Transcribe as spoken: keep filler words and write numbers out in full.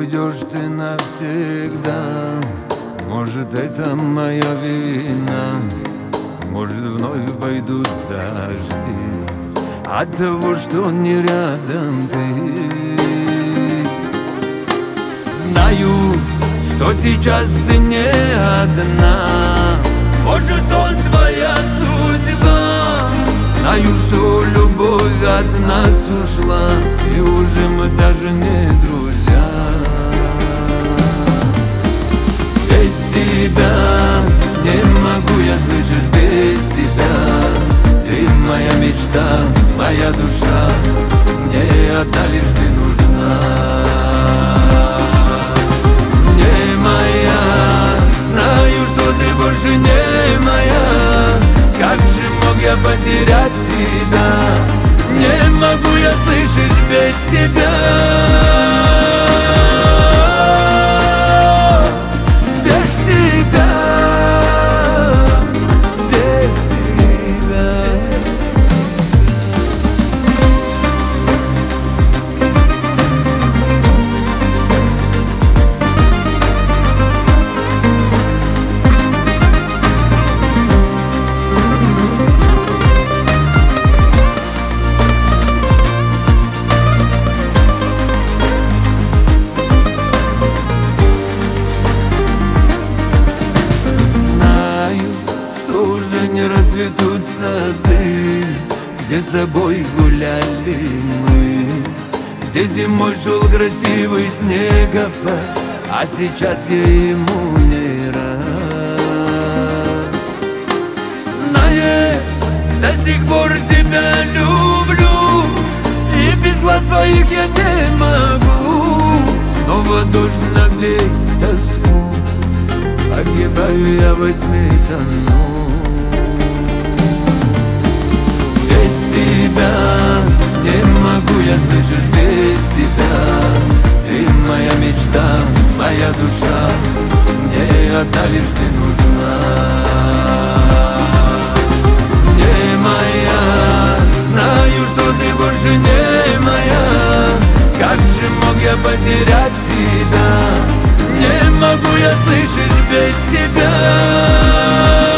уйдешь ты навсегда. Может, это моя вина, может, вновь пойдут дожди от того, что не рядом ты. Знаю, что сейчас ты не одна, может, он твоя судьба. Знаю, что любовь от нас ушла, и уже мы даже не друзья. Без тебя не могу я, слышишь, без тебя. Ты моя мечта, моя душа, мне одна лишь ты нужна. Не моя, знаю, что ты больше не моя. Как же мог я потерять тебя? Не могу я, слышишь, без тебя. Не расцветут сады, где с тобой гуляли мы, где зимой шел красивый снегопад, а сейчас я ему не рад. Знаю, до сих пор тебя люблю, и без глаз твоих я не могу. Снова дождь нагнет тоску, погибаю я во тьме, тону. Не могу я, слышишь, без тебя. Ты моя мечта, моя душа, мне одна лишь ты нужна. Не моя, знаю, что ты больше не моя. Как же мог я потерять тебя? Не могу я, слышишь, без тебя.